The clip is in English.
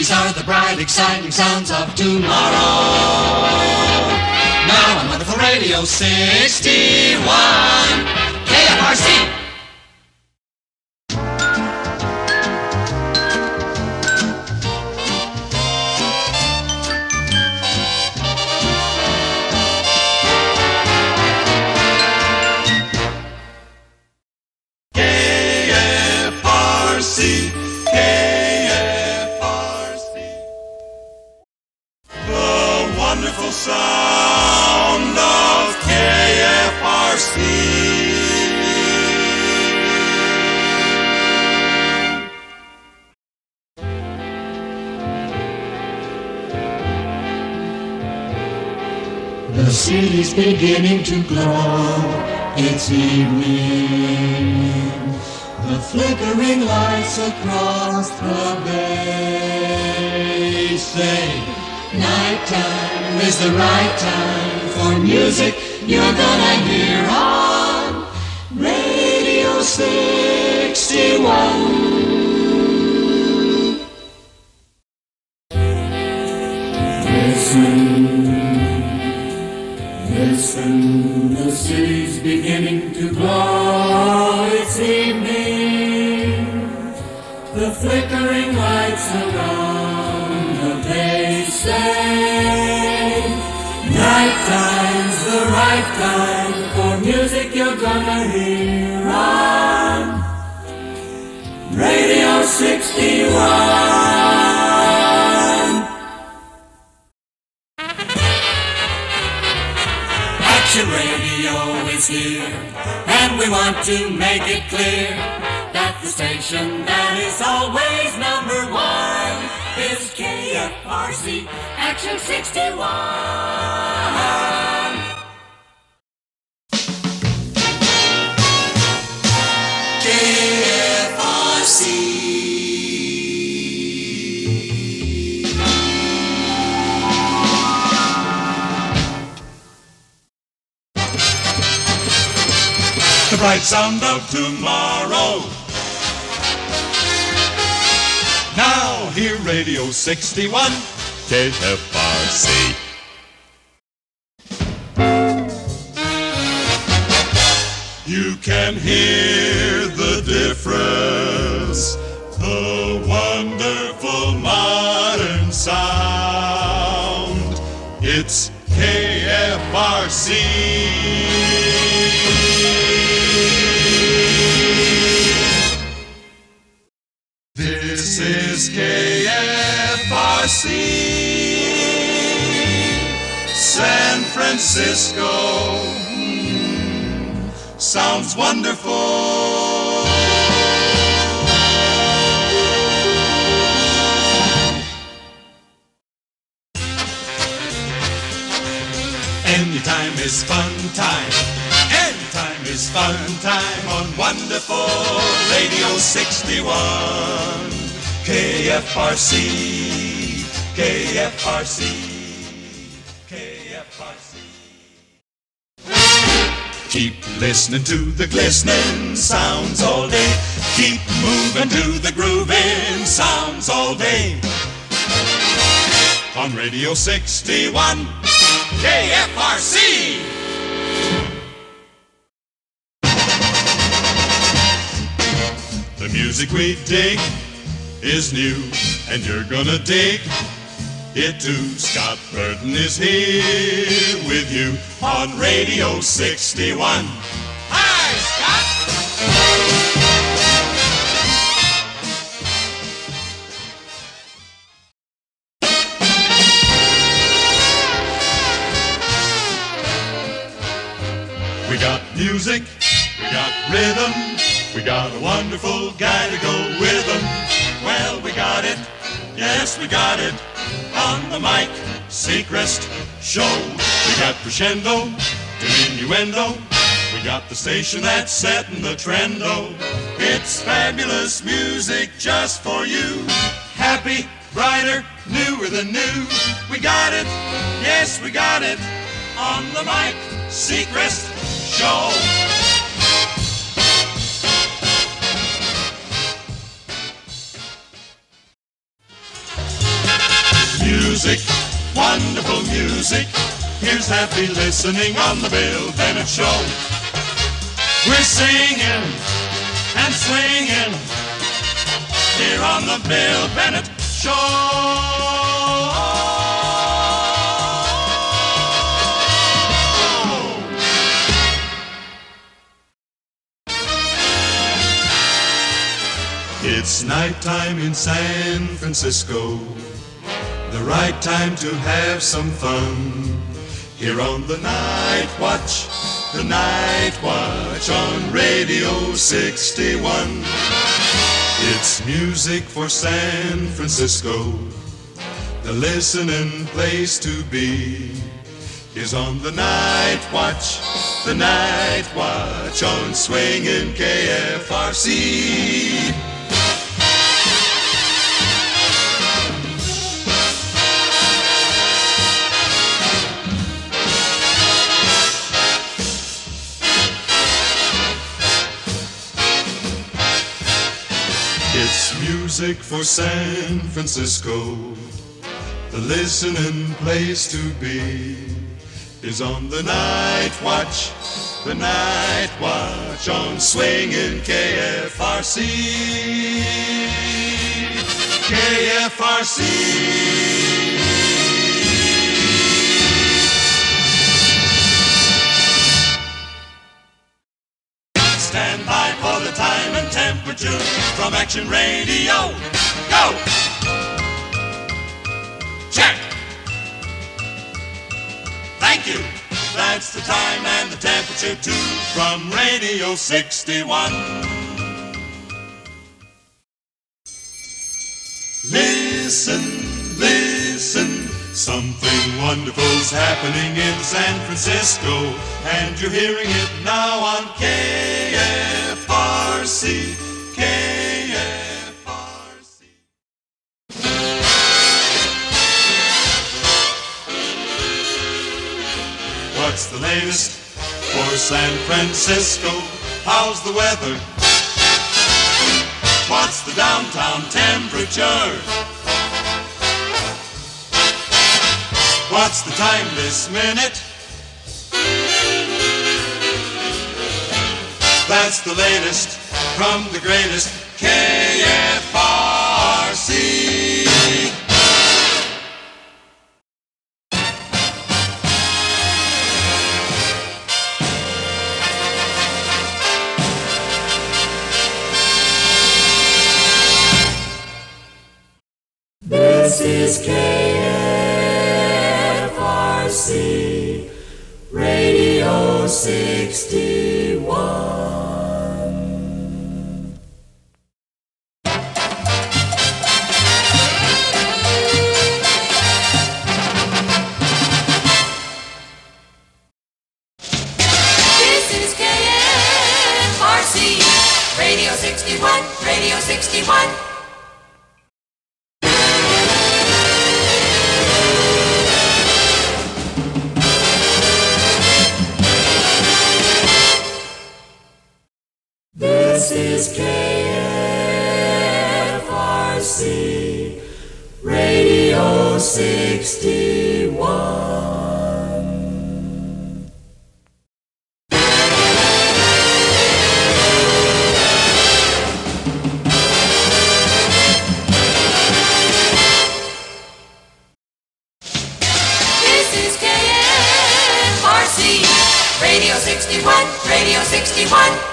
These are the bright, exciting sounds of tomorrow. Now on wonderful Radio 61 KFRC. Sound of KFRC. The city's beginning to glow. It's evening. The flickering lights across the bay say nighttime is the right time for music you're gonna hear on Radio 61. Listen, the city's beginning to glow. It's evening. The flickering lights around the bay say nighttime's the right time for music you're gonna hear on Radio 61. Action Radio is here, and we want to make it clear that the station that is always number one is KFRC Action 61. KFRC. The bright sound of tomorrow. Now hear Radio 61 KFRC. You can hear the difference, the wonderful modern sound. It's KFRC. This is KFRC, San Francisco. Sounds wonderful. Anytime is fun time. Anytime is fun time on wonderful Radio 61. KFRC, KFRC, KFRC. Keep listening to the glistening sounds all day. Keep moving to the grooving sounds all day. On Radio 61, KFRC. The music we dig is new, and you're gonna dig it too. Scott Burton is here with you on Radio 61. Hi, Scott! We got music, we got rhythm, we got a wonderful guy to go with them. Well, we got it, yes, we got it, on the mic, Seacrest Show. We got crescendo, diminuendo, we got the station that's setting the trendo. It's fabulous music just for you, happy, brighter, newer than new. We got it, yes, we got it, on the mic, Seacrest Show. music, wonderful music. Here's happy listening on the Bill Bennett Show. We're singing and swinging here on the Bill Bennett Show. It's nighttime in San Francisco, the right time to have some fun. Here on the Night Watch on Radio 61. It's music for San Francisco, the listening place to be. Is on the Night Watch on swinging KFRC. It's music for San Francisco, the listening place to be. Is on the Night Watch on swinging KFRC. KFRC. Stand by for the time and temperature from Action Radio. Go! Check! Thank you! That's the time and the temperature too from Radio 61. Listen, listen, something wonderful's happening in San Francisco, and you're hearing it now on KFRC, KFRC. What's the latest for San Francisco? How's the weather? What's the downtown temperature? What's the time this minute? That's the latest from the greatest KFRC. This is KFRC, Radio 61. This is KFRC, Radio 61, Radio 61. This is KFRC, Radio 61. This is KFRC, Radio 61, Radio 61.